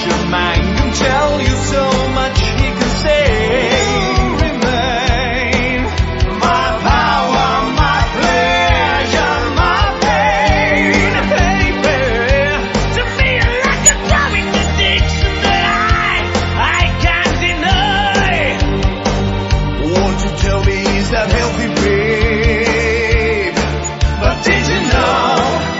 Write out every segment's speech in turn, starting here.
your mind can tell you so much he can say. You remain my power, my pleasure, my pain, baby. To me like a growing addiction that I can't deny. Won't you tell me, is that healthy, babe? But did you know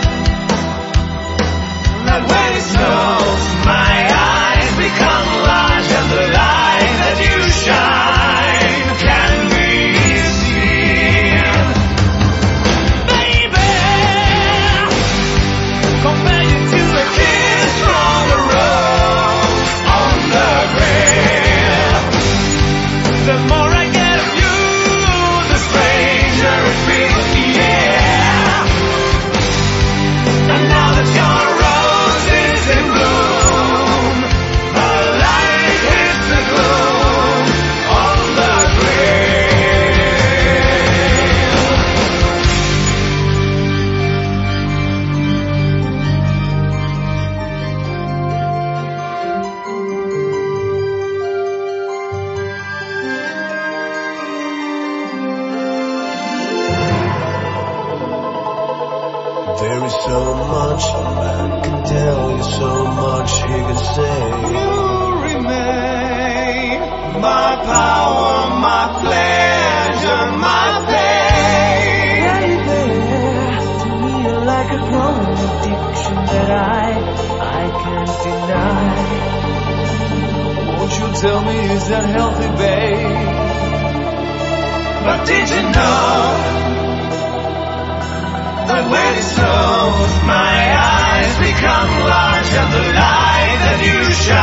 that when it snows, my eyes become large and the light that you shine can be seen? Baby, compare you to a kiss from a rose on the grave. The more I get of you, the stranger it feels, yeah. And now that your rose is in bloom, the light hits the gloom on the There is so much a man can tell you, so much he can say. You remain my power, my pleasure, my pain. Baby, to me you're like a growing addiction that I can't deny. Won't you tell me, is that healthy, babe? But did you know that when it snows, my eyes become large and the light that you shine